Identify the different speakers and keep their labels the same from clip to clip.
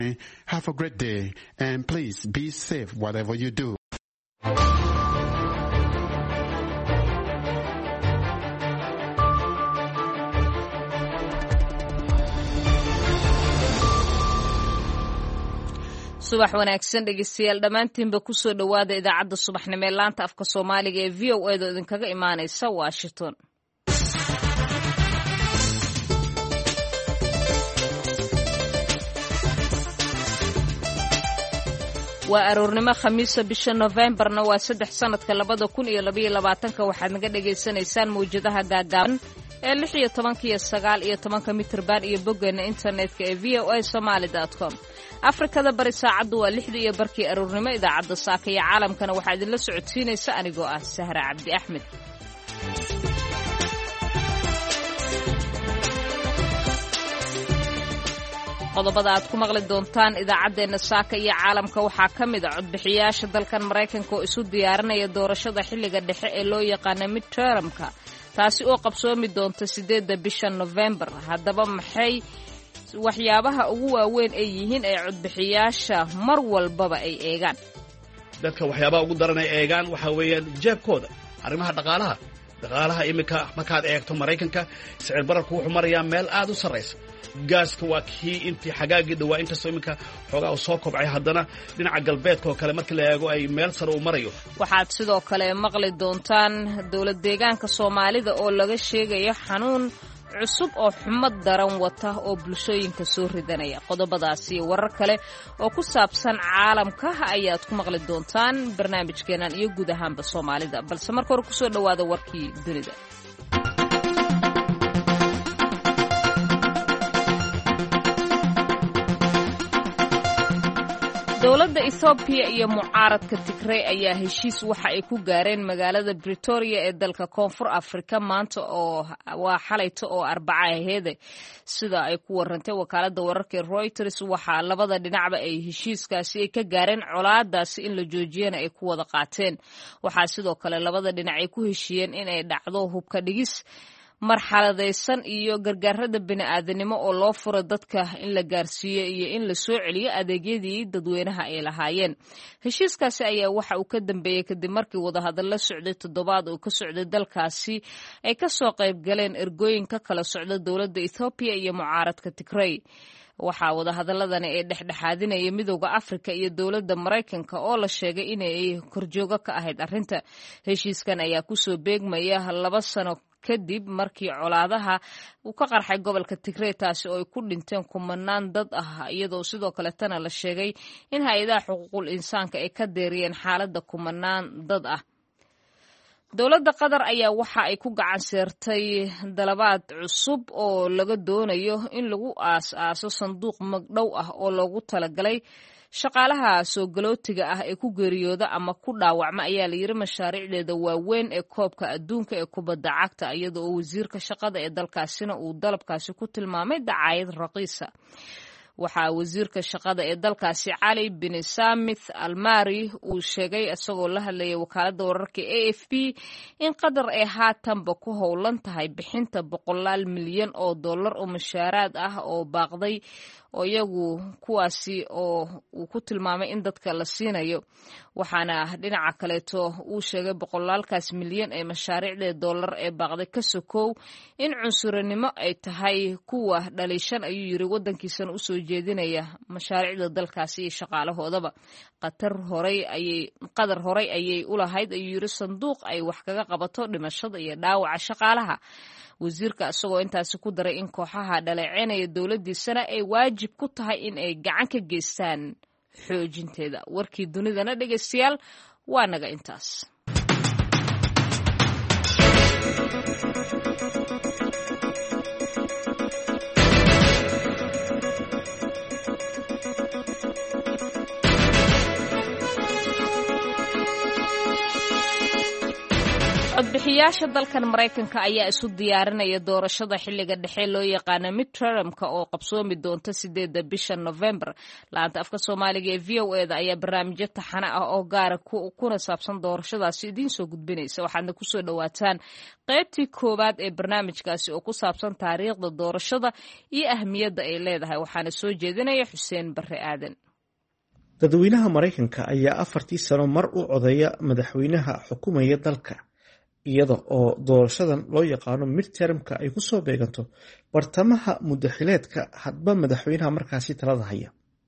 Speaker 1: Have a great day, and please be safe whatever you do.
Speaker 2: subax wanaagsan dhegeystayaal dhammaantiinba ku soo dhowaada idaacadda subaxnimo ee laanta afka Soomaaliga ee VOA da idinkaga imaanaysa Washington. waa aroornimo khamiisa bisha November-na waa 3 sanadka 2022 waxaad naga dhageysanaysaan mowjadaha gaagaaban ee 16 iyo 19 mitirban iyo boggeena internetka ee voasomali.com. Afrikada bari saacadu waa 6 iyo barkii aroornimo idaacadda saaka iyo caalamkana waxaa idinla socodsiinaysa anigoo ah Sahra Cabdi Axmed. qodobada aad ku maqli doontaan idaacadeena saaka iyo caalamka waxaa ka mid ah codbixiyaasha dalkan Mareykanka oo isu diyaarinaya doorashada xilliga dhexe ee loo yaqaan midterm-ka taasi oo qabsoomi doonta 8 bisha November. haddaba maxay waxyaabaha ugu waaweyn ay yihiin ee codbixiyaasha mar walbaba ay eegaan?
Speaker 3: dadka waxyaabaha ugu daran ay eegaan waxa weeyaan jeebkooda, arrimaha dhaqaalaha imika markaad eegto Mareykanka sicir bararku wuxuu marayaa meel aad u sareysa. gaaska waa kii intii xagaagii dhawaa intaasoo imika xoogaa soo kobcay, haddana dhinaca galbeedka oo kale markii la eego ay meel sare u marayo.
Speaker 2: waxaad sidoo kale maqli doontaan dowlad deegaanka Soomaalida oo laga sheegayo xanuun cusub oo xumad daran wata oo bulshooyinka soo ridanaya. qodobadaasi iyo warar kale oo ku saabsan caalamka ayaad ku maqli doontaan barnaamijkeenan iyo guud ahaanba Soomaalida, balse marka hore ku soo dhawaada warkii dunida. dowladda Ethiopia iyo mucaaradka Tigray ayaa heshiis waxa ay ku gaareen magaalada Pretoria ee dalka Koonfur Afrika maanta oo waa xalayto oo Arbaca ahayd, sida ay ku warantay wakaaladda wararka Reuters. waxa labada dhinacba ay heshiiskaasi ay ka gaareen colaadaasi in la joojiyana ay ku wada qaateen. waxa sidoo kale labada dhinac ay ku heshiiyeen in ay dhacdo hubka dhigis marxaladaysan iyo gargaarada bini'aadanimo oo loo furo dadka in la gaarsiiyo iyo in la soo celiyo adeegyadii dadweynaha ay lahaayeen. heshiiskaasi ayaa waxa uu ka dambeeyay kadib markii wadahadallo socday toddobaad oo ka socday dalkaasi ay ka soo qayb galeen ergooyin ka kala socda dowladda Ethiopia iyo mucaaradka Tigray. waxaa wadahadaladani ay dhexdhexaadinaya midowda Afrika iyo dowladda Mareykanka oo la sheegay inay korjooga ka ahayd arrinta. heshiiskan ayaa ku soo beegmaya 2 sano kadib markii colaadaha uu ka qarxay gobolka Tigray taasi oo ay ku dhinteen kumanaan dad ah, iyadoo sidoo kale tan la sheegay in hay'adaha xuquuqul insaanka ay ka deeriyeen xaaladda kumanaan dad ah. dowladda Qatar ayaa waxa ay ku gacan seertay dalabaad cusub oo laga doonayo in lagu aas-aaso sanduuq magdhow ah oo loogu talagalay shaqaalaha soo galootiga ah ee ku geeriyooda ama ku dhaawacma ayaa la yiri mashaariicdeeda waaweyn ee koobka adduunka ee kubadda cagta, iyadoo wasiirka shaqada ee dalkaasina uu dalabkaasi ku tilmaamay dacaayad raqiisa. waxaa wasiirka shaqada ee dalkaasi Cali bin Samith Almari uu sheegay isagoo la hadlayay wakaaladda wararka AFP in Qatar ay haatanba ku howlan tahay bixinta $100 milyan oo mushaaraad ah oo baaqday oo iyagu kuwaasi oo uu ku tilmaamay in dadka la siinayo. waxaana dhinaca kaleeto uu sheegay $100 milyan ee mashaariicda dollar ee baaqday ka sokow in cunsurinimo ay tahay kuwa dhalishan, ayuu yiri wadankiisana u soo jeedinaya mashaariicda dalkaasi iyo shaqaalahoodaba. Qatar horay ayay u lahayd, ayuu yiri sanduuq ay wax kaga qabato dhimashada iyo dhaawaca shaqaalaha. wasiirka isagoo intaasi ku daray in kooxaha dhaleeceynaya dowladdiisana ay waajib ku tahay in ay gacan ka geystaan xoojinteeda. warkii dunidana dhegeystayaal waa naga intaas. codbixiyaasha dalkan Mareykanka ayaa isu diyaarinaya doorashada xilliga dhexe loo yaqaan midtermka oo qabsoomi doonta 8 bisha November. Laanta afka Soomaaliga ee VOA-da ayaa barnaamijyo taxane ah oo gaar ah kuna saabsan doorashadaasi idiin soo gudbinaysa. Waxaadna ku soo dhawaataan qaybtii koowaad ee barnaamijkaasi oo ku saabsan taariikhda doorashada iyo ahmiyadda ay leedahay. Waxaana soo jeedinaya Xuseen Barre Aadan.
Speaker 4: dadweynaha Mareykanka ayaa 4 sano mar u codeeya madaxweynaha xukuumaya dalka, iyada oo doorashadan loo yaqaano midtermka ay ku soo beeganto bartamaha muddaxileedka hadba madaxweynaha markaasi talada haya.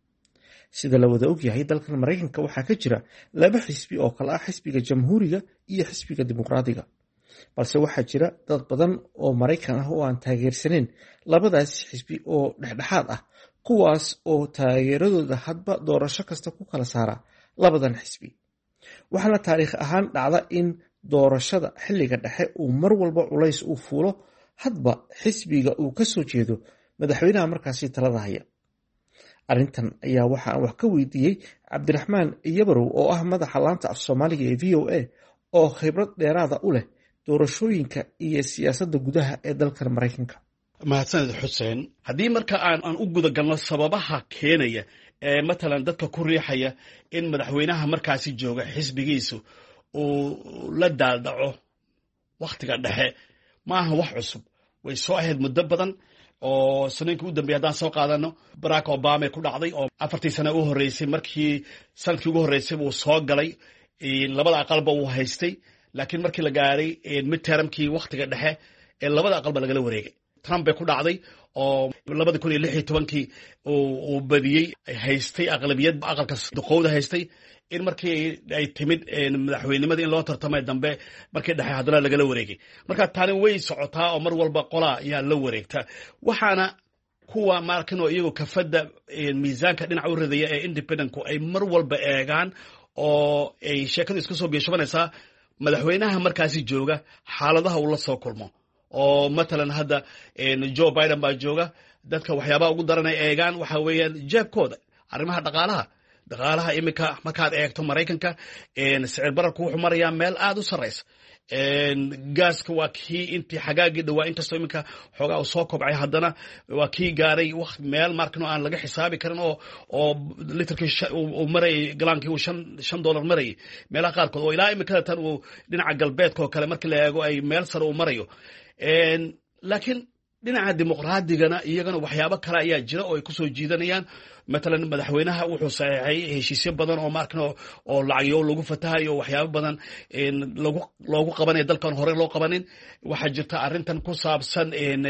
Speaker 4: Sida la wada ogyahay, dalkan Mareykanka waxaa ka jira 2 xisbi oo kala ah xisbiga Jamhuuriga iyo xisbiga Dimuqraadiga. balse waxaa jira dad badan oo Mareykan ah oo aan taageersaneyn labadaas xisbi oo dhexdhexaad ah, kuwaas oo taageeradooda hadba doorasho kasta ku kala saara labadan xisbi. waxaana taariikh ahaan dhacda in doorashada xilliga dhexe uu mar walba culays u fuulo hadba xisbiga uu ka soo jeedo madaxweynaha markaasi talada haya. arrintan ayaa waxa aan wax ka weydiiyey Cabdiraxmaan Yabarow oo ah madaxa laanta af Soomaaliga ee VOA oo khibrad dheeraada u leh doorashooyinka iyo siyaasadda gudaha ee dalkan Mareykanka.
Speaker 3: mahadsanid Xuseen. haddii marka aan u guda galno sababaha keenaya ee matalan dadka ku riixaya in madaxweynaha markaasi jooga xisbigiisu uu la daaldhaco wakhtiga dhexe, ma aha wax cusub. way soo ahayd muddo badan oo sanadkii u dambeeyay haddaan soo qaadano Barack Obama ku dhacday oo 4 sano u horeysay markii sanadkii ugu horeysay uu soo galay labada aqalba uu haystay, laakiin markii la gaaray midtermkii wakhtiga dhexe ee labada aqalba lagala wareegay. Trump bay ku dhacday oo 2016 uu badiyay haystay aqlabiyad aqalka duqowda haystay, in markii ay timid madaxweynimada in loo tartamay dambe markii dhexe haddana lagala wareegay. marka tani way socotaa oo mar walba qola ayaa la wareegta. waxaana kuwa markano iyagu kafada miisaanka dhinaca u ridaya ee independentku ay mar walba eegaan oo ay sheekadu isku soo biishabanaysaa madaxweynaha markaasi jooga xaaladaha uu la soo kulmo. oo matalan hadda Joe Biden baa jooga, dadka waxyaabaha ugu daran ay eegaan waxa weeyaan jeebkooda, arrimaha dhaqaalaha imika markaad eegto Mareykanka sicir bararku wuxuu marayaa meel aad u sareysa. gaaska waa kii intii xagaagii dhawaa inkastoo iminka xoogaa uu soo kobcay, haddana waa kii gaaray meel markano aan laga xisaabi karin oo litrkii uu marayay galaankii uu $5 marayay meelaha qaarkood, oo ilaa imikada tan uu dhinaca galbeedka oo kale markii la eego ay meel sare u marayo. laakiin dhinaca dimuqraadigana iyagana waxyaabo kale ayaa jira oo ay kusoo jiidanayaan. matalan madaxweynaha wuxuu saxeexay heshiisyo badan oo markano oo lacagyo lagu fatahayo, waxyaabo badan loogu qabanayo dalkan hore loo qabanin. waxaa jirta arrintan ku saabsan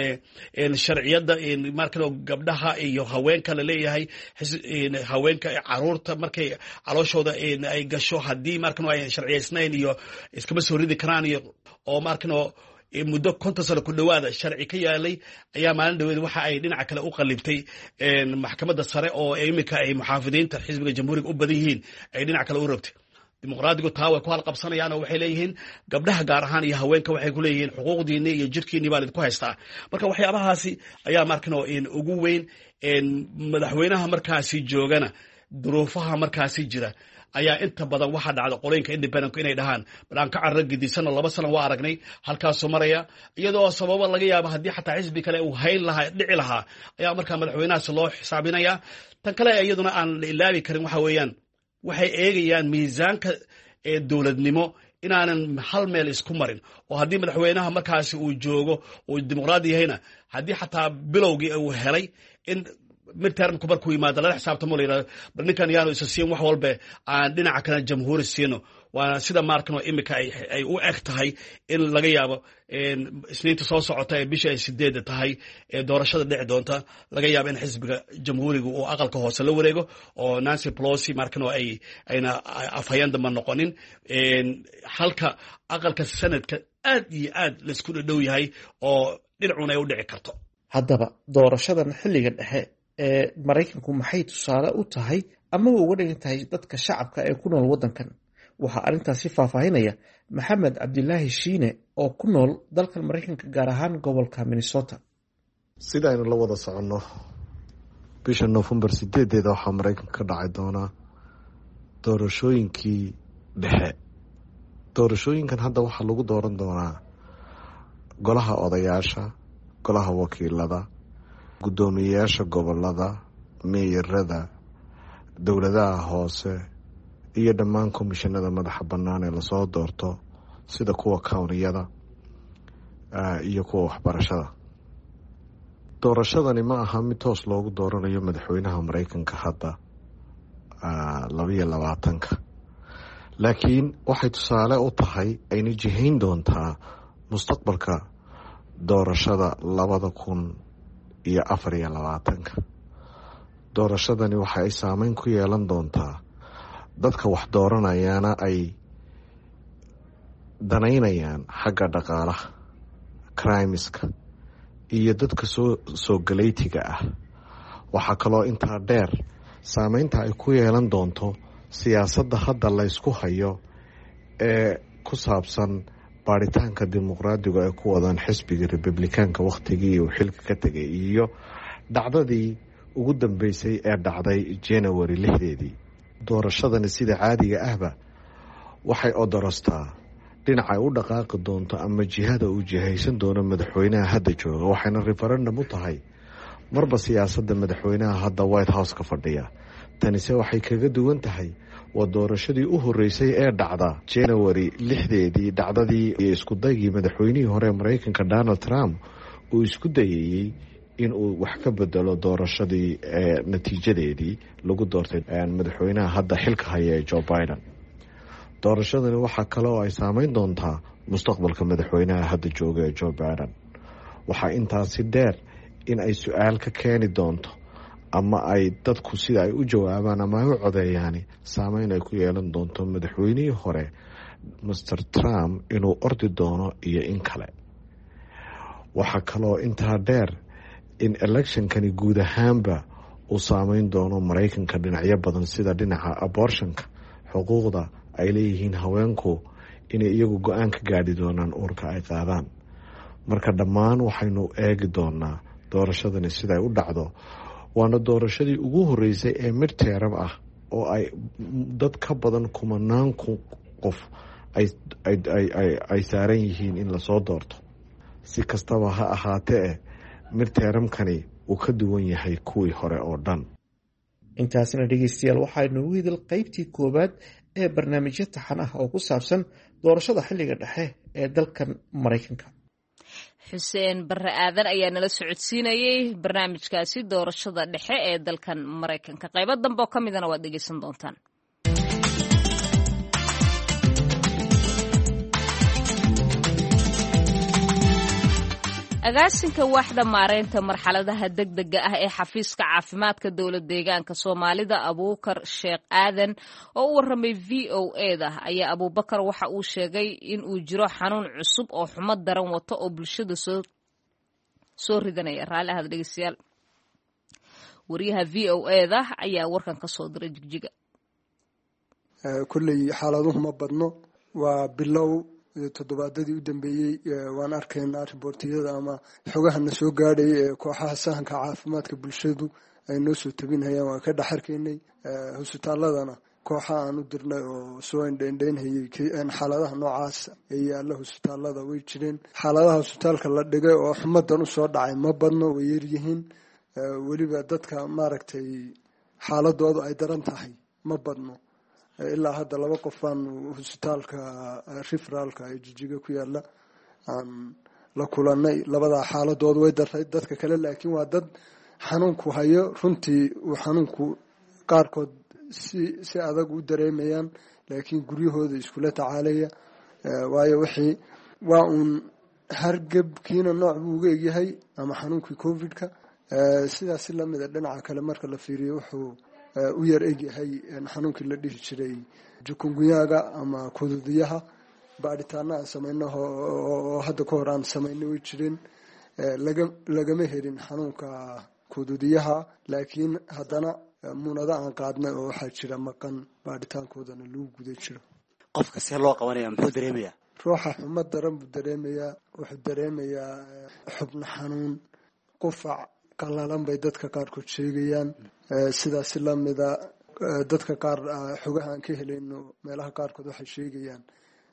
Speaker 3: sharciyada markano gabdhaha iyo haweenka la leeyahay, haweenka caruurta markay calooshooda ay gasho haddii markano ay sharciyeysnayn iyo iskama soo ridi karaan, iyo oo markano muddo 50 sano ku dhawaada sharci ka yaalay ayaa maalin dhaweed waxa ay dhinaca kale u qalibtay maxkamadda sare oo imika ay muxaafidiinta xisbiga Jamhuuriga u badan yihiin ay dhinaca kale u rogtay. dimuqraadigu taa way ku halqabsanayaan oo waxay leeyihiin gabdhaha gaar ahaan iyo haweenka waxay ku leeyihiin xuquuqdiinni iyo jirkiinni baa idinku haystaa. marka waxyaabahaasi ayaa markano ugu weyn madaxweynaha markaasi joogana duruufaha markaasi jira ayaa inta badan waxa dhacda qolooyinka independentku inay dhahaan balaan ka carro gidisano 2 sano waa aragnay halkaasoo maraya, iyadoo sababo laga yaabo haddii xataa xisbi kale uu hayn lahaa dhici lahaa ayaa markaa madaxweynahaasi loo xisaabinaya. tan kale iyaduna aan la ilaabi karin waxa weeyaan waxay eegayaan miisaanka dowladnimo inaanan hal meel isku marin, oo haddii madaxweynaha markaasi uu joogo uu dimuqraadi yahayna haddii xataa bilowgii uu helay in midtermku markuu yimaado lala xisaabtamo la yidhahdo bal ninkan yaanu isa siin wax walba aan dhinaca kale jamhuuri siino. waana sida markano imika ay u eg tahay in laga yaabo isniinta soo socota ee bisha ay 8 tahay ee doorashada dhici doonta, laga yaabo in xisbiga Jamhuuriga uu aqalka hoose la wareego oo Nancy Pelosi markano ayna afhayeen damba noqonin, halka aqalka sanadka aad iyo aad la isku dhow yahay oo dhinacuna ay u dhici karto.
Speaker 4: haddaba doorashadan xilliga dhexe ee Mareykanku maxay tusaale u tahay ama uga dhigan tahay dadka shacabka ee ku nool waddankan? waxaa arrintaasi faahfaahinaya Maxamed Cabdilaahi Shiine oo ku nool dalkan Mareykanka gaar ahaan gobolka Minnesota.
Speaker 5: sidaynu la wada soconno bisha November 8 waxaa Mareykanka ka dhacay doonaa doorashooyinkii dhexe doorashooyinkan hadda waxaa lagu dooran doonaa golaha odayaasha, golaha wakiilada, guddoomiyeyaasha gobolada, meeyarada, dowladaha hoose iyo dhammaan komishanada madaxa bannaan ee lasoo doorto sida kuwa cowniyada iyo kuwa waxbarashada. doorashadani ma aha mid toos loogu dooranayo madaxweynaha Mareykanka hadda 22 laakiin waxay tusaale u tahay ayna jihayn doontaa mustaqbalka doorashada 2024. doorashadani waxa ay saameyn ku yeelan doontaa dadka wax dooranayana ay danaynayaan xagga dhaqaalaha, crimeska iyo dadka soo galeytiga ah. waxaa kaloo intaa dheer saameynta ay ku yeelan doonto siyaasadda hadda la isku hayo ee ku saabsan baaritaanka dimuqraadiga ay ku wadaan xisbiga Republikaanka waqtigii uu xilka ka tagay iyo dhacdadii ugu dambeysay ee dhacday January 6. doorashadani sida caadiga ahba waxay odorostaa dhinaca u dhaqaaqi doonto ama jihada uu jihaysan doono madaxweynaha hadda jooga. waxayna referendum u tahay marba siyaasadda madaxweynaha hadda White House ka fadhiya. tanise waxay kaga duwan tahay waa doorashadii u horeysay ee dhacda January 6 dhacdadii isku daygii madaxweynihii hore Mareykanka Donald Trump uu isku dayay in uu wax ka bedelo doorashadii natiijadeedii lagu doortay madaxweynaha hadda xilka haya Joe Biden. doorashadani waxa kale oo ay saameyn doontaa mustaqbalka madaxweynaha hadda jooga Joe Biden. waxa intaasi dheer in ay su'aal ka keeni doonto ama ay dadku sida ay u jawaabaan ama ay u codeeyaan saameyn ay ku yeelan doonto madaxweynihii hore Mr. Trump inuu ordi doono iyo in kale. waxa kaloo intaa dheer in electionkani guud ahaanba uu saameyn doono Mareykanka dhinacyo badan sida dhinaca abortionka, xuquuqda ay leeyihiin haweenku inay iyagu go'aan ka gaadhi doonaan uurka ay qaadaan. marka dhammaan waxaynu eegi doonaa doorashadani sida ay u dhacdo. waana doorashadii ugu horeysay ee midterm ah oo ay dad ka badan 10,000 qof ay saaran yihiin in lasoo doorto. si kastaba ha ahaatee midtermkani uu ka duwan yahay kuwii hore oo dhan.
Speaker 4: intaasina dhegeystayaal waxaynu ugu hidal qaybtii koowaad ee barnaamijyo taxan ah oo ku saabsan doorashada xilliga dhexe ee dalkan Mareykanka.
Speaker 2: xuseen barre aadan ayaa nala socodsiinayay barnaamijkaasi doorashada dhexe ee dalkan Mareykanka. qaybo dambe oo ka midana waad dhegeysan doontaan. agaasinka waaxda maareynta marxaladaha degdega ah ee xafiiska caafimaadka dowlad deegaanka Soomaalida Abuukar Sheekh Aadan oo u warramay VOA-da ayaa Abuubakar waxa uu sheegay in uu jiro xanuun cusub oo xumad daran wato oo bulshada soo ridanaya. raalli ahad dhegeystayaal. wariyaha VOA-da ayaa warkan ka soo diray Jigjiga.
Speaker 6: kulley xaaladuhu ma badno, waa bilow toddobaadadii u dambeeyey waan arkaynaa riboortiyada ama xogahana soo gaadhay ee kooxaha sahanka caafimaadka bulshadu ay noo soo tabinhayaan. waan ka dhex arkaynay husbitaaladana kooxa aan u dirnay oo soo indhaynhayay xaaladaha noocaas ee yaalla husbitaalada way jireen. xaaladaha husbitaalka la dhigay oo xumadan usoo dhacay ma badno, way yaryihiin. weliba dadka maaragtay xaaladooda ay daran tahay ma badno. ilaa hadda 2 qof baan husbitaalka referalka ee Jijjiga ku yaala aan la kulanay. labadaa xaaladooda way daray. dadka kale laakiin waa dad xanuunku hayo. runtii uu xanuunku qaarkood si adag u dareemayaan, laakiin guryahooda iskula tacaalaya. waayo wixii waa uun hargebkiina nooc buu uga egyahay ama xanuunkii covid-ka. sidaas lamida dhinaca kale marka la fiiriyo wuxuu u yar egyahay xanuunkii la dhihi jiray jukungunyaaga ama kududiyaha. baadhitaano aan samayno oo hadda ka hor aan samaynay way jireen. lagama helin xanuunka kududiyaha, laakiin haddana muunado aan qaadnay oo waxaa jira maqan baadhitaankoodana lagu guda jiro.
Speaker 7: qofka see loo qabanaya muxuu dareemayaa?
Speaker 6: ruuxa xumad daran buu dareemayaa. wuxuu dareemayaa xubno xanuun, qufac qalalan bay dadka qaarkood sheegayaan. sidaas lamida dadka qaar xogaha aan ka helayno meelaha qaarkood waxay sheegayaan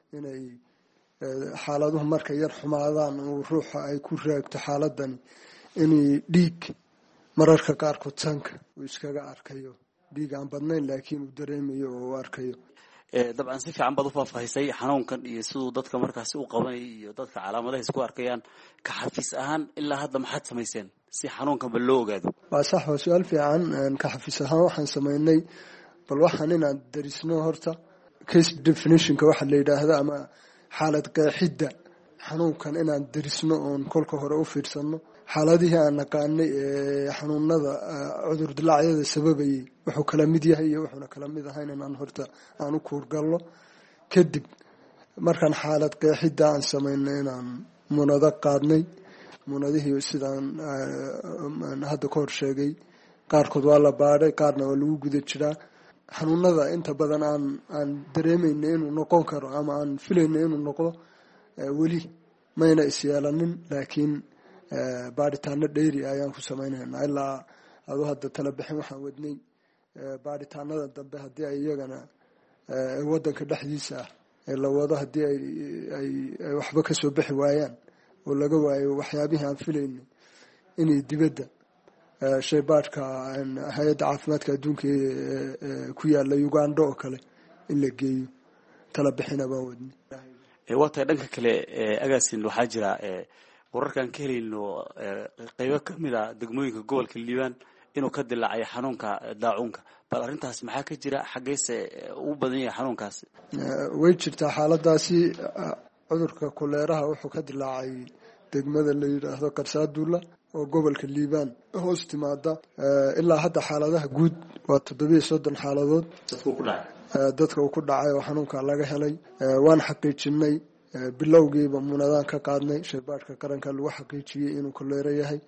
Speaker 6: inay xaaladuhu markay yar xumaadaan uu ruuxa ay ku raagto xaaladani inay dhiig mararka qaarkood sanka uu iskaga arkayo dhiig aan badnayn laakiin uu dareemayo oo uu arkayo
Speaker 7: dabcan si fiican baad u faahfaahisay xanuunkan iyo siduu dadka markaasi u qabanayay iyo dadka calaamadaha isku arkayaan ka xafiis ahaan ilaa hadda maxaad samayseen si xanuunkanba loo ogaado?
Speaker 6: waa sax, waa su-aal fiican. ka xafiis ahaan waxaan samaynay bal waxaan inaan darisno horta case definitionka waxa la yidhaahda ama xaalad qeexidda xanuunkan inaan darisno oon kolka hore u fiirsano xaaladihii aan naqaanay ee xanuunada cudur dilaacyada sababayay wuxuu kala mid yahay iyo wuxuuna kala mid ahayn inaan horta aan u kuurgalno. kadib markaan xaalad qeexidda aan samaynay inaan munado qaadnay. munadihii sidaan hadda ka hor sheegay qaarkood waa la baadhay, qaarna waa lagu guda jiraa. xanuunada inta badan aan dareemayna inuu noqon karo ama aan filayna inuu noqdo weli mayna isyeelanin, laakiin baadhitaano dheeri ayaan ku samaynayna ilaa adu hadda tala bixin waxaan wadnay baadhitaanada dambe haddii ay iyagana wadanka dhexdiisa ah ee la wado haddii ay waxba kasoo bixi waayaan oo laga waayo waxyaabihii aan filaynay inay dibadda shaybaadhka hay-adda caafimaadka adduunka ku yaala Uganda oo kale in la geeyo tala bixina baan wadnay.
Speaker 7: waa tahay dhanka kale agaasin waxaa jira wararkaan ka helayno qaybo kamid a degmooyinka gobolka Liibaan inuu ka dilaacay xanuunka daacuunka, bal arrintaas maxaa ka jira? xaggeese ugu badan yahay xanuunkaasi?
Speaker 6: way jirtaa xaaladaasi. cudurka koleeraha wuxuu ka dilaacay degmada la yidhaahdo Qarsaadulla oo gobolka Liibaan hoos timaada. ilaa hadda xaaladaha guud waa 730 xaaladood dadka uu ku dhacay oo xanuunka laga helay. waan xaqiijinay bilowgiiba munadaan ka qaadnay shaybaadhka qaranka lagu xaqiijiyey inuu koleero yahay.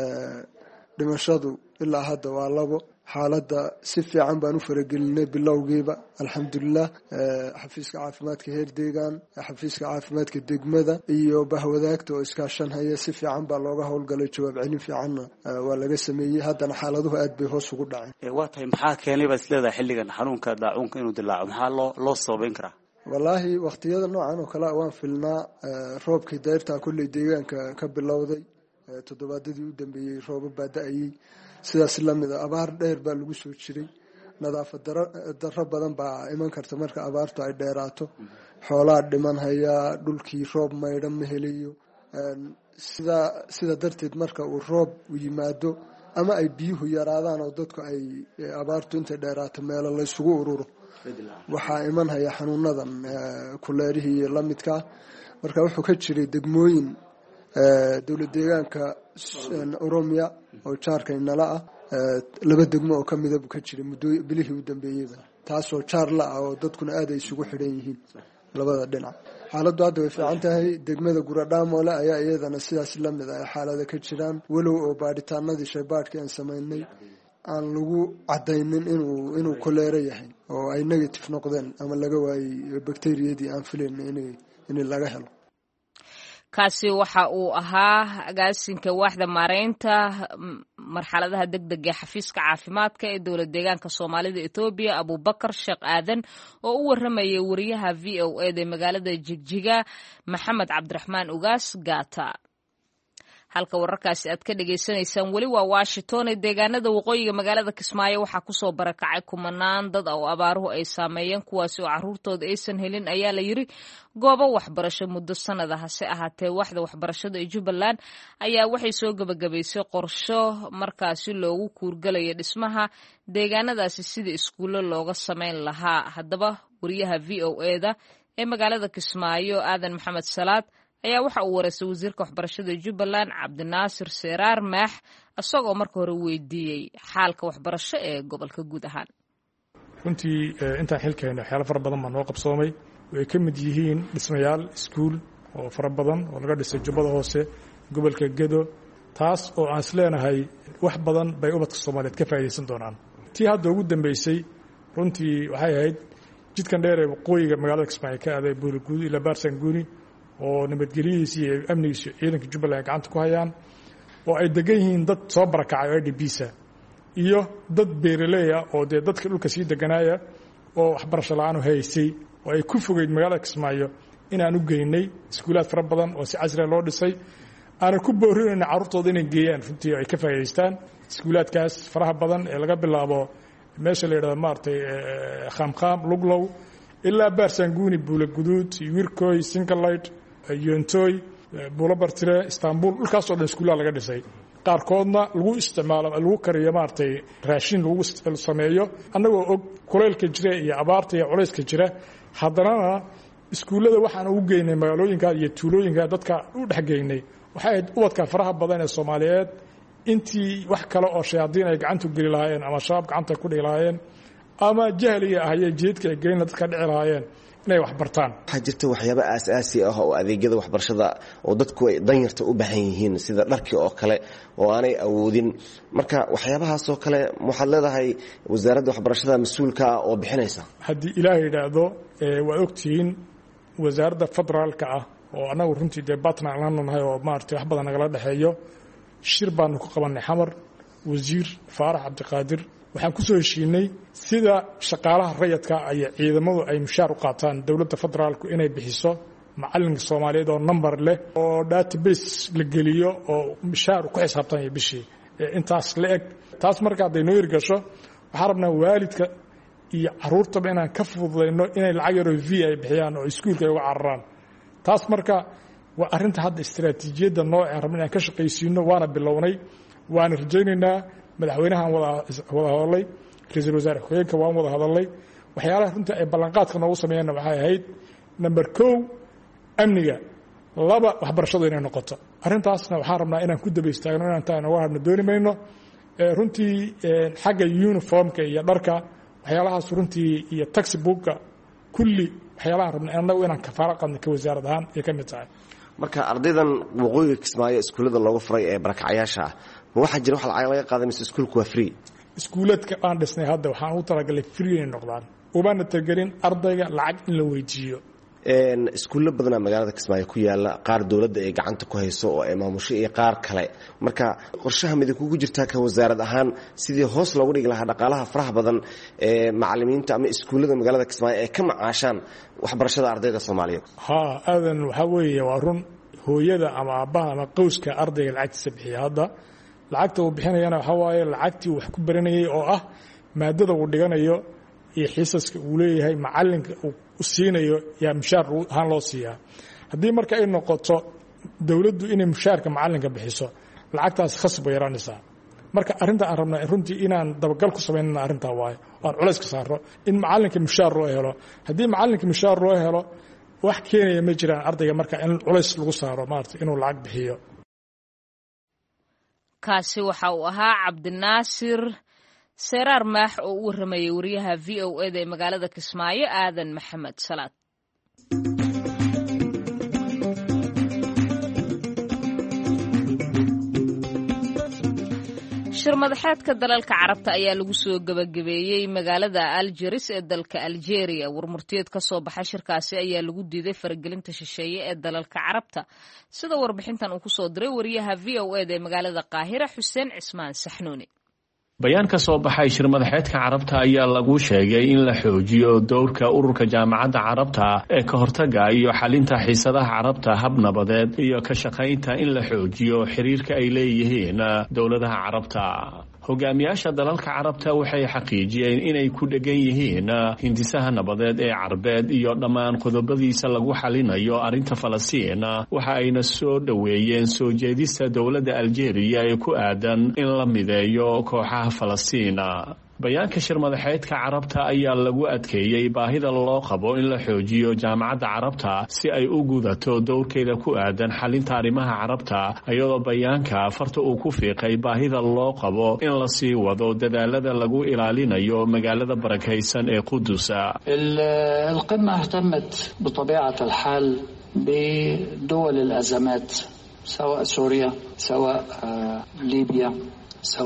Speaker 6: dhimashadu ilaa hadda waa 2 xaaladda si fiican baan u faragelinay bilowgiiba alxamdulilah. xafiiska caafimaadka heer deegaan, xafiiska caafimaadka degmada iyo bahwadaagta oo iskaashanhaya si fiican baa looga howlgalay. jawaab celin fiicanna waa laga sameeyey. haddana xaaladuhu aad bay hoos ugu dhaceen.
Speaker 7: waa tahay maxaa keenay baad isleedahay xilligan xanuunka daacuunka inuu dilaaco? maxaa loo sababeyn karaa?
Speaker 6: wallaahi waqtiyada noocan oo kale waan filnaa. roobkii dayrtaa kolley deegaanka ka bilowday, toddobaadadii u dambeeyey roobab baa da-ayey. sidaas lamid a abaar dheer baa lagu soo jiray. nadaafad darro badan baa iman karta marka abaartu ay dheeraato. xoolaa dhiman hayaa, dhulkii roob maydhan ma helayo. sida darteed marka uu roob u yimaado ama ay biyuhu yaraadaan oo dadku ay abaartu intay dheeraato meelo laysugu ururo, waxaa iman haya xanuunadan kuleerihii iyo lamidkaa. marka wuxuu ka jiray degmooyin dowlad deegaanka Oromia oo jaarka inala ah 2 degmo oo kamida buu ka jiray bilihii u dambeeyayba, taasoo jaar la ah oo dadkuna aad ay isugu xidhan yihiin labada dhinac. xaaladdu hadda way fiican tahay. degmada Guradhaamole ayaa iyadana sidaas lamid ah xaalada ka jiraan, walow oo baadhitaanadii shaybaadhkii aan samaynay aan lagu cadaynin inuu koleero yahay oo ay negative noqdeen ama laga waayey bakteeriyadii aan filaynay inay laga helo.
Speaker 2: kaasi waxa uu ahaa agaasinka waaxda maareynta marxaladaha degdega ee xafiiska caafimaadka ee dowlad deegaanka Soomaalida Itoobiya Abubakar Sheekh Aadan oo u waramayay wariyaha VOA ee magaalada Jigjiga Maxamed Cabdiraxmaan Ugaas Gaata. halka wararkaasi aad ka dhageysanaysaan weli waa Washington. deegaanada waqooyiga magaalada Kismaayo waxaa kusoo barakacay kumanaan dad oo abaaruhu ay saameeyeen, kuwaasi oo caruurtooda aysan helin ayaa la yiri goobo waxbarasho muddo sanada. hase ahaatee waxda waxbarashada ee Jubbaland ayaa waxay soo gabagabaysay qorsho markaasi loogu kuurgalayo dhismaha deegaanadaasi sida iskuulo looga sameyn lahaa. haddaba wariyaha VOA-da ee magaalada Kismaayo Aadan Maxamed Salaad ayaa waxa uu wareysay wasiirka waxbarashada Jubbaland Cabdinaasir Seeraar Maax asagoo marka hore weydiiyey xaalka waxbarasho ee gobolka guud ahaan.
Speaker 8: runtii intaan xilkeena waxyaalo fara badan baa noo qabsoomay. way ka mid yihiin dhismayaal iskuul oo fara badan oo laga dhisay Jubbada Hoose, gobolka Gedo, taas oo aan isleenahay wax badan bay ubadka Soomaaliyeed ka faa'iideysan doonaan. tii hadda ugu dambeysay runtii waxay ahayd jidkan dheer ee waqooyiga magaalada Kismaayo ka aaday Buurguud ilaa Baarsanguuni oo nabadgelyadiisa iyo amnigiisa ciidanka Jubbaland gacanta ku hayaan, oo ay degan yihiin dad soo barakacay oo IDPsa iyo dad beeraley ah oo dadka dhulka sii deganaaya oo waxbarasho la'aan u haysay oo ay ku fogeyd magaalada Kismaayo inaan u geynay iskuulaad fara badan oo si casriya loo dhisay aanan ku boorinayna carruurtooda inay geeyaan runtii ay ka faa'idaystaan iskuulaadkaas faraha badan ee laga bilaabo meesha la yidhahdo maaragtay khaamkhaam luglow ilaa baarsanguuni buula guduud wirkoy sinkalite yontooy buulo bartire istanbul dhulkaas oo dhan iskuullaa laga dhisay qaarkoodna lagu isticmaalo lagu kariyo maaragtay raashin lagu sameeyo annagoo og kulaylka jira iyo abaarta iyo culayska jira haddanana iskuullada waxaan ugu geynay magaalooyinka iyo tuulooyinka dadka u dhexgeynay waxay ahayd ubadka faraha badan ee soomaaliyeed intii wax kale oo shayaadiin ay gacanta geli lahaayeen ama shabaab gacanta ku dhigi lahaayeen ama jahliga ahayee jeedka ay gelina dadka dhici lahaayeen inay wax bartaan
Speaker 9: waxaa jirta waxyaabo aasaasi ah oo adeegyada waxbarashada oo dadku ay danyarta u baahan yihiin sida dharkii oo kale oo aanay awoodin marka waxyaabahaasoo kale waxaad leedahay wasaaradda waxbarashada mas-uulka ah oo bixinaysa
Speaker 8: haddii ilaah yidhaahdo waad ogtihiin wasaaradda federaalka ah oo annagu runtii dee batna aan nahay oo maaragtay wax badan nagala dhexeeyo shir baanu ku qabannay xamar wasiir faarax cabdiqaadir waxaan ku soo heshiinay sida shaqaalaha rayadka iyo ciidamadu ay mushaar u qaataan dowladda federaalku inay bixiso macalinka soomaaliyeed oo number leh oo database la geliyo oo mushaar ku xisaabtanaya bishii intaas la eg taas marka hadday noo hirgasho waxaan rabnaa waalidka iyo carruurtaba inaan ka fududayno inay lacag yaroo v ay bixiyaan oo iskuulka ay uga cararaan taas marka waa arrinta hadda istaraatiijiyadda noocaan rabna inaan ka shaqaysiino waana bilownay waana rajaynaynaa madaxweynahaan wada hadalay ra-iisul wasaare ku-xigeenka waan wada hadalay waxyaalaha runtii ay ballanqaadka noogu sameeyeenna waxay ahayd number 1 amniga 2 waxbarashadu inay noqoto arrintaasna waxaan rabnaa inaan ku daba istaagno inaan taa nooga hadno dooni mayno runtii xagga uniformka iyo dharka waxyaalahaas runtii iyo textbookka kulli waxyaalahaan rabna annagu inaan kafaalo qadno ka wasaarad ahaan ay ka mid tahay
Speaker 9: marka ardaydan waqooyiga Kismaayo iskuulada loogu furay ee barakacayaasha waxaa jira wax lacag laga qaaday mise iskuulku waa free
Speaker 8: iskuuladka aan dhisnay hadda waxaan u talagalay free inay noqdaan ubaana tagelin ardayga lacag in la weydiiyo
Speaker 9: iskuulo badan magaalada Kismaayo ku yaala qaar dawladda ay gacanta ku hayso oo ay maamusho iyo qaar kale marka qorshaha mid ku jirta ka wasaarad ahaan sidii hoos loogu dhigi lahaa dhaqaalaha faraha badan ee macallimiinta ama iskuulada magaalada Kismaayo ay ka macaashaan waxbarashada ardayda Soomaaliyeed
Speaker 8: aadan waxa weeye waa run hooyada ama aabaha ama qowska ardayga lacagtiisa bixiya hadda lacagta uu bixinayana waxa waaye lacagtii wax ku baranayay oo ah maadada uu dhiganayo iyo xiisaska uu leeyahay macalinka uu siinayo yaa mushaar ahaan loo siiyaa haddii marka ay noqoto dawladdu inay mushaarka macalinka bixiso lacagtaas khasab bay yaraanaysaa marka arrinta aan rabnaa runtii inaan dabagal ku samaynana arrintaa waayo aan culays ka saarno in macalinka mushaar loo helo haddii macalinka mushaar loo helo wax keenaya ma jiraan ardayga marka in culays lagu saaro maarata inuu lacag bixiyo
Speaker 2: kaasi waxa uu ahaa cabdinaasir seeraar maax oo u waramayay wariyaha VOA da ee magaalada Kismaayo aadan maxamed salaad shirmadaxeedka dalalka carabta ayaa lagu soo gabagabeeyey magaalada Algiers ee dalka Algeria warmurtiyeed ka soo baxay shirkaasi ayaa lagu diiday faragelinta shisheeye ee dalalka carabta sida warbixintan uu ku soo diray wariyaha VOA da ee magaalada Qaahira Xuseen Cismaan Saxnuuni
Speaker 10: bayaan ka soo baxay shirmadaxeedka carabta ayaa lagu sheegay in la xoojiyo dowrka ururka jaamacadda carabta ee ka hortaga iyo xalinta xiisadaha carabta hab nabadeed iyo ka shaqaynta in la xoojiyo xiriirka ay leeyihiin dowladaha carabta hogaamiyaasha dalalka carabta waxay xaqiijiyeen inay ku dhegan yihiin hindisaha nabadeed ee carbeed iyo dhammaan qodobadiisa lagu xalinayo arrinta Falastiin waxa ayna soo dhaweeyeen soo jeedista dowladda Algeria ee ku aadan in la mideeyo kooxaha Falastiin bayaanka shirmadaxeedka carabta ayaa lagu adkeeyay baahida loo qabo in la xoojiyo jaamacadda carabta si ay u gudato dowrkeeda ku aadan xalinta arrimaha carabta iyadoo bayaanka farta uu ku fiiqay baahida loo qabo in la sii wado dadaalada lagu ilaalinayo magaalada barakaysan ee Qudus.
Speaker 11: القمة اهتمت بطبيعة الحال بدول الأزمات سواء سوريا سواء ليبيا سواء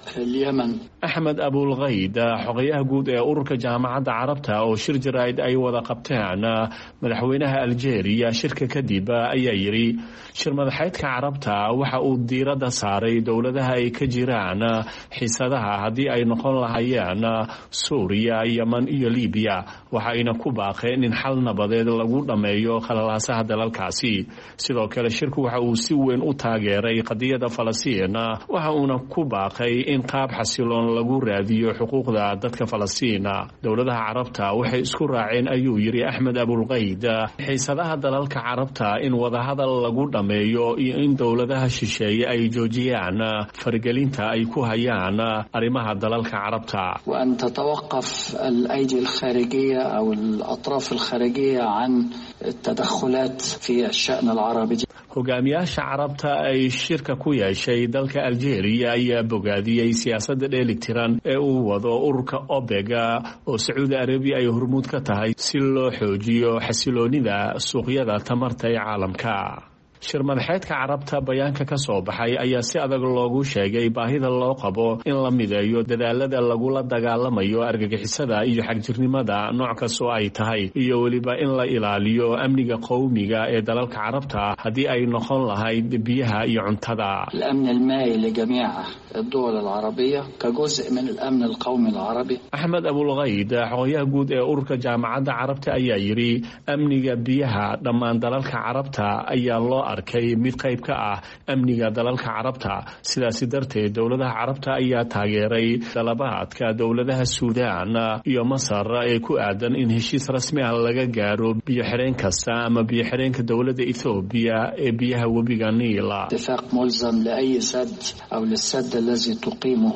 Speaker 11: اليمن.
Speaker 10: أحمد أبو الغيد xogayaha guud ee ururka jaamacadda carabta oo shir jaraa'id ay wada qabteen madaxweynaha Algeria shirka kadib ayaa yiri shir madaxeedka carabta waxa uu diiradda saaray dowladaha ay ka jiraan xiisadaha haddii ay noqon lahaayeen Suuriya, Yemen iyo Liibiya waxayna ku baaqeen in xal nabadeed lagu dhameeyo khalalaasaha dalalkaasi. sidoo kale shirku waxa uu si weyn u taageeray qadiyada Falastiin waxa uuna ku baaqay in qaab xasiloon lagu raadiyo xuquuqda dadka Falastiin. dowladaha carabta waxay isku raaceen ayuu yiri Axmed Abul Ghayd xiisadaha dalalka carabta in wada hadal lagu dhameeyo iyo in dowladaha shisheeye ay joojiyaan fargelinta ay ku hayaan arrimaha dalalka carabta.
Speaker 11: وأن تتوقف الأيدي الخارجية أو الأطراف الخارجية عن التدخلات في الشأن العربي.
Speaker 10: hogaamiyaasha carabta ay shirka ku yeeshay dalka Algeria ayaa bogaadiyay siyaasadda dheelitiran ee uu wado ururka OPEC oo Sacuudi Arabiya ay hormuud ka tahay si loo xoojiyo xasiloonida suuqyada tamarta ee caalamka. shir madaxeedka carabta bayaanka ka soo baxay ayaa si adag loogu sheegay baahida loo qabo in la mideeyo dadaalada lagula dagaalamayo argagixisada iyo xagjirnimada nooc kastoo ay tahay iyo weliba in la ilaaliyo amniga qowmiga ee dalalka carabta haddii ay noqon lahayd biyaha iyo cuntada.
Speaker 11: الأمن المائي لجميع الدول العربية كجزء من الأمن القومي العربي. أحمد
Speaker 10: أبو الغيد xogayaha guud ee ururka jaamacadda carabta ayaa yiri amniga biyaha dhammaan dalalka carabta ayaa loo arkay mid qayb ka ah amniga dalalka carabta. sidaas darteed dowladaha carabta ayaa taageeray dalabaadka dowladaha Suudaan iyo Masar ee ku aadan in heshiis rasmi ah laga gaaro biyo xireen kasta ama biyo xireenka dowladda Ethiopia ee biyaha webiga Niil.
Speaker 11: اتفاق ملزم لأي سد أو للسد الذي تقيمه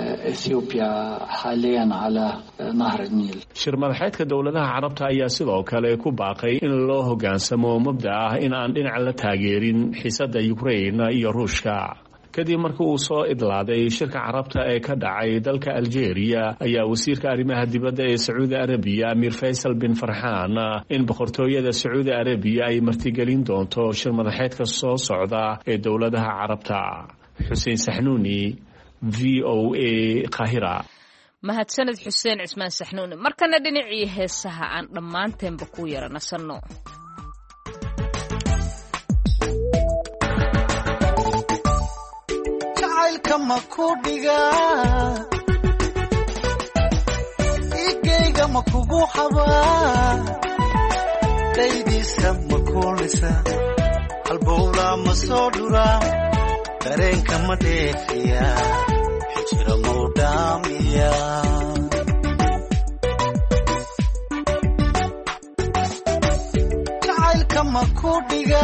Speaker 11: إثيوبيا حاليا على نهر النيل.
Speaker 10: shir madaxeedka dowladaha carabta ayaa sidoo kale ku baaqay in loo hoggaansamo mabda ah in aan dhinac la taageerin xiisadda Ukraine iyo Ruushka. kadib markii uu soo idlaaday shirka carabta ee ka dhacay dalka Algeria ayaa wasiirka arrimaha dibadda ee Sacuudi Arabiya Amir Faisal bin Farhan in boqortooyada Sacuudi Arabiya ay martigelin doonto shir madaxeedka soo socda ee dowladaha carabta. Xuseen Saxnuuni, VOA, Qaahira.
Speaker 2: mahadsanid Xuseen Cismaan Saxnuuni. markana dhinacii heesaha aan dhammaanteenba ku yaranasano.
Speaker 12: jacaylkama ku dhiga igayga ma kugu xabaa daydiisa ma kuulisa halbowla ma soo dhura dareenka ma dheefiya xijira mau dhaamiya jacaylka ma ku dhiga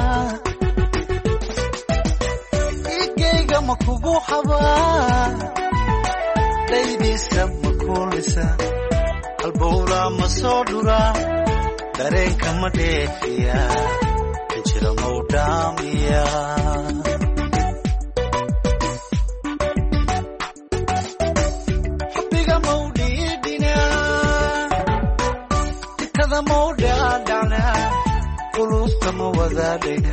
Speaker 12: igayga ma kugu xabaa daydiisa ma kuulisa halbowla ma soo dhura dareenka ma dheefiya xijira mau dhaamiya qulubta ma wadaadhayna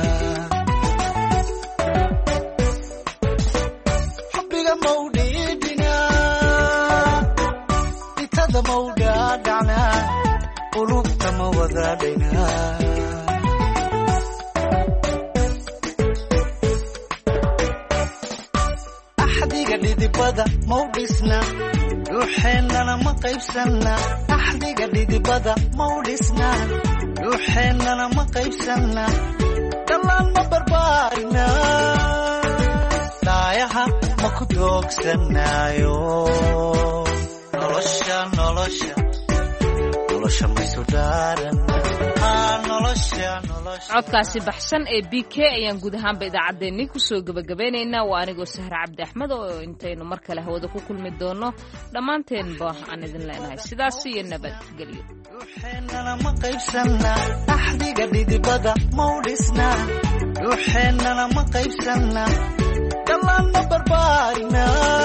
Speaker 12: xubbiga mau dhiidhina itada mau dhaadhacna qulubta ma wadaadhayna axdiga dhidibada mau dhisna ruuxeennana ma qaybsanna axdiga dhidibada mau dhisna ruuxeennana ma qaybsanna dhallaan ma barbaarina daayaha ma ku doogsanaayo nolosha nolosha nolosha maysu dhaarana
Speaker 2: codkaasi baxsan ee BK ayaan guud ahaanba idaacaddeenni kusoo gabagabeynaynaa. waa anigoo Sahra Cabdi Axmed oo intaynu mar kale hawada ku kulmi doono dhammaanteenba aan idin leenahay sidaas iyo nabadgelyo.
Speaker 12: ruuxeennana ma qaybsanna axdiga dhidibada mau dhisna ruuxeennana ma qaybsanna dhallaan ma barbaarina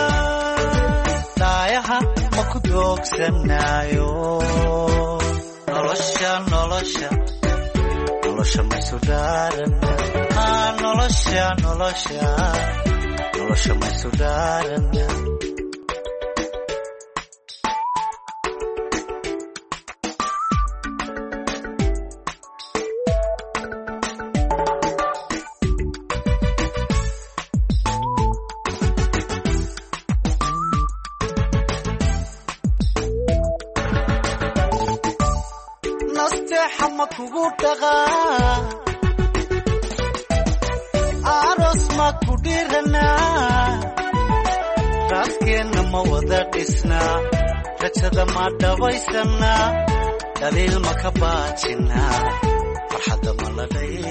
Speaker 12: daayaha ma ku doogsanaayo nolosha nolosha nolosha maysu dhaarana nolosha nolosha nolosha maysu dhaarana nasteexa ma kugu dhaqaa aroos ma ku dhiranaa raaskeenna ma wada dhisnaa rajada ma dhabaysanaa dhaliil ma ka baajinaa farxadda ma la dhayl